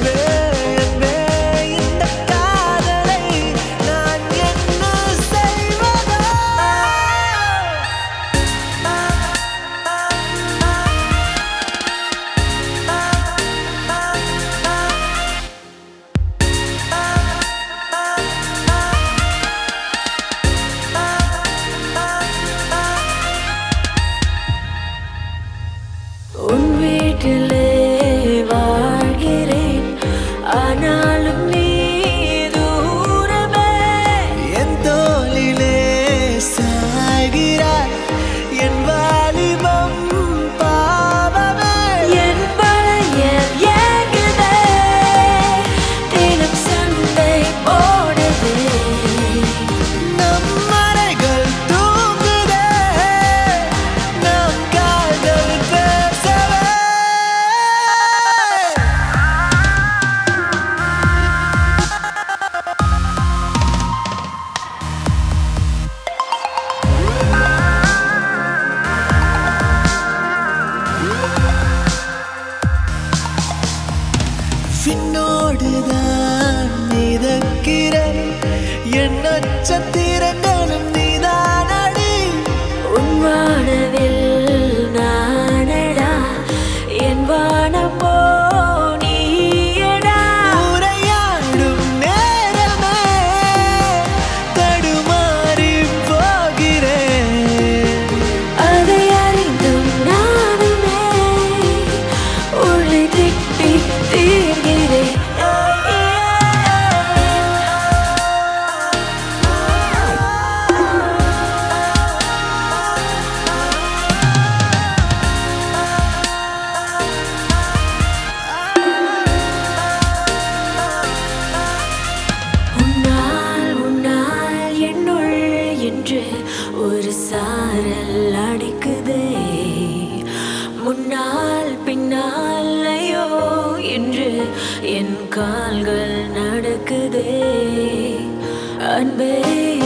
உன் வீட்டிலே வாழ்கிறேன், ஆனாலும் நீ தூரமே. என் தோளிலே சாய்கிறாய், என் வாலிபம் பாவமே. என் பழையல் ஏங்குதே, தினம் சண்டை போடுதே. நம் மலைகள் தூங்குதே, நம் காதல் பேசவே. விண்ணோடுதான் மிதக்கிறேன், என் நட்சத்திரங்களும் நீதானடி. உன் வானவில் நானடா, என் வானமோ நீயடா. உரையாடும் நேரமே தடுமாறி போகிறேன். அதை அறிந்தும் நானுமே உன்னை திட்டி தீர்கிறேன். உன்னால் என்னுள் என்று ஒரு சாரல் அடிக்குதே. முன்னால் பின்னால் ஐயோ என்று என் கால்கள் நடக்குதே. அன்பே